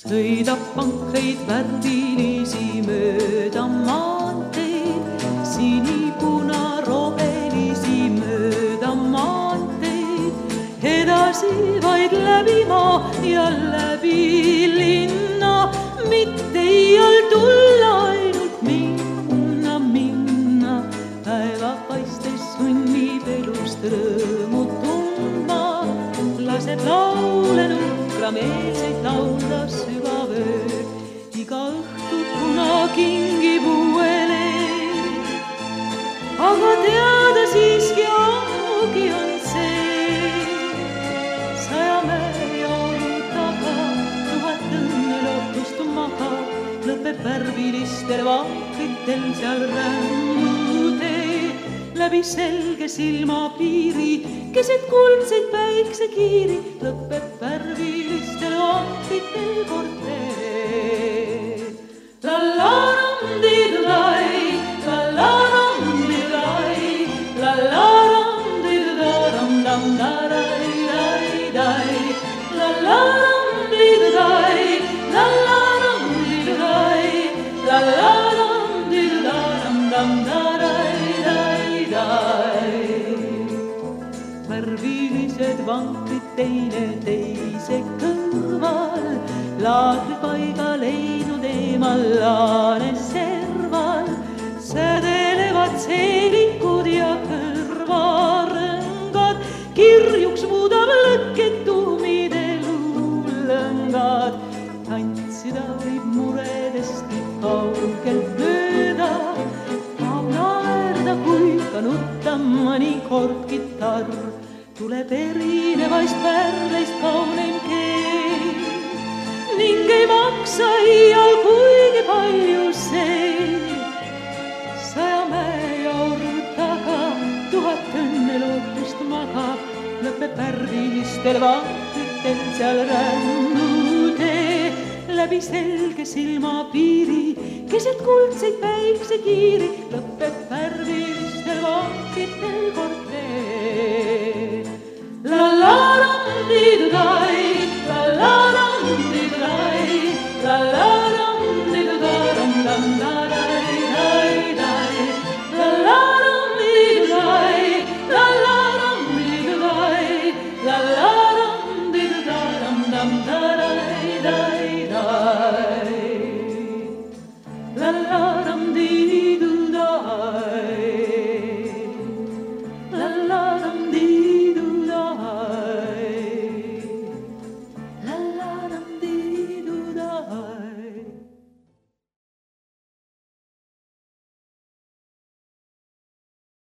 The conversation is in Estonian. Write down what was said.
Sõidab pankreid värvilisi mööda maanteid, sinipuna-robelisi mööda maanteid, edasi vaid läbi maa ja läbi linna, mitte iial tulla, ainult minna, minna. Päeva paistes sunnib elust rõõmu tundma, laseb laule nukrameelseid laulda sügav öö, iga õhtu kuna kingib uuele. Aga teada siiski ammugi on see, 100 mäejauru taga 1000 õnne lootust magab, lõpeb värvilistel vaakritel seal rännutee. Läbi selge silmapiiri, keset kuldseid päiksekiiri, lõpeb värvilistel vaakritel kortee. La-la-ram-di-du-dai, la-la-ram-di-du-dai, la-la-ram-di-du-da-ram-dam-da-dai-dai-dai, la-la-ram-di-du-dai, la-la-ram-di-du-dai, la-la-ram-di-du-da-ram-dam-da-dai-dai-dai. Värvilised vankrid teine teise kõrval, laadripaiga leidnud eemal laane serval, sädelevad seelikud ja kõrvarõngad, kirjuks muudab lõketumide luulõngad. Tantsida võib muredest kaugelt mööda, tahab naerda kui ka nutta mõnikord kitarr, tuleb erinevaist pärleist kauneim keel ning ei maksa iial kuigi palju see. 100 mäejauru taga 1000 õnne lootust magab, lõpeb värvilistel vaakritel seal rännutee. Läbi selge silmapiiri, keset kuldseid päiksekiiri, lõpeb värvilistel vaakritel kortee. La-la-ram-di-du-dai,